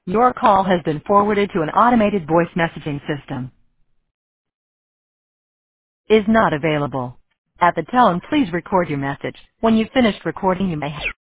Your call has been forwarded to an automated voice messaging system. Is not available. At the tone, please record your message. When you've finished recording, you may